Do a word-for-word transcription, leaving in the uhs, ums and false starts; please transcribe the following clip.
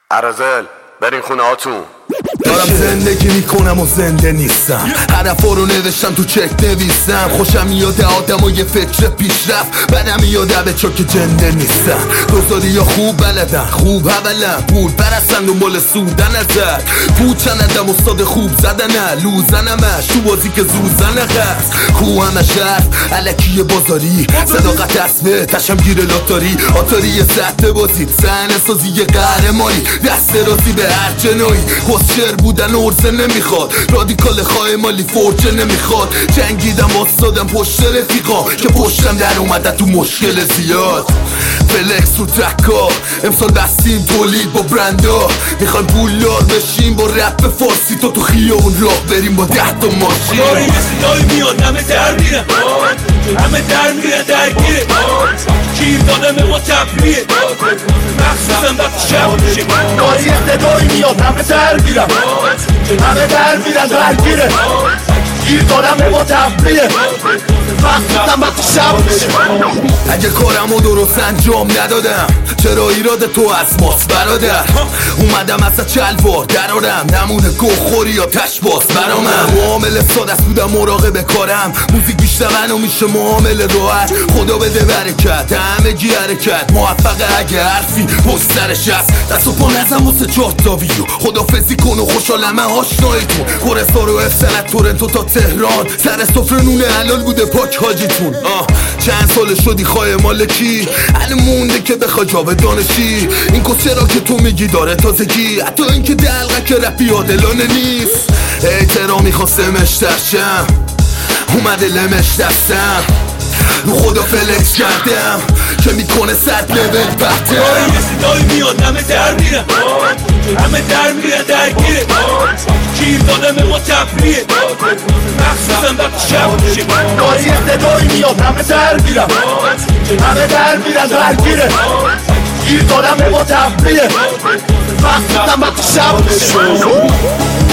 ارازل برین خونه هاتون. دارم زندگی میکنم و زنده نیستم، هدفا رو نوشتم تو چک نویسم. خوشم میاد آدم و یه فکر پیشرفت، بدم میاد به چاک جنده نیستم. دوزاری یا خوب بلدن، خوب حولن، پول برستن دنبال سودن ازد. پوچندم استاد خوب زدنه، لوزنمه شو بازی که زوزنه هست. خو همه شرف علکی بازاری، صداقت اسمه تشمگیر لاتاری. آتاری سخت بازید سن سازی قهرمانی، دست رازی به هر جنایی. خسشر بودن ارزه نمیخواد، رادیکال خواه مالی فرجه نمیخواد. جنگیدم واسدادم پشت رفیقا که پشتم در اومده تو مشکل زیاد. فلکس رو ترکا امسال بستیم تولید با برندا، میخوایم پولدار بشیم با رپ فارسی. تو تو خیابون راه بریم با ده تا ماشین. داری مثل دایی میاد همه در میرن، همه در میرن درگیره. گیر دادم ما تفریه، مخصوصا وقتی شب میشه. داری مثل دایی میاد همه در میرن، همه در میرن درگیره. گیر دادم ما تفریه، مخصوصا وقتی شب میشه. اگه کارمو درست انجام ندادم چرا ایراد تو از ماست برادر؟ اومدم از چلوار درارم، نمونه گوخوری یا تشباس برامم. معامل ساده است بودم مراقب کارم، موزیک بیشتر منو میشه معامل راحت. خدا بده برکت همگی حرکت، موفقه اگه حرفی پشت سرش هست. دست و پا نزن واسه چهار تا ویو، خدافزی کن و خوشحالم آشنایتون. کورستار و افسنت تورنتو تا تهران، سر سفره نون حلال بوده پاک حاجیتون. آه چند سال شدی خواه مالکی، الان مونده که بخوا جاودانشی. این کسچه را که تو میگی داره تازگی، حتی این که دلقه که رپی عادلانه نیست. احترامی خواستمش درشم، اومده لمش دستم. رو خدا فلکس کردم که میکنه صد لول بحته. داری مثل دایی میاد همه در میرن، همه در میرن درگیره. گیر دادم ما تفریه، مخصوصا وقتی شب میشه. داری مثل دایی میاد همه در میرن، همه در میرن درگیره. گیر دادم ما تفریه، مخصوصا وقتی شب میشه.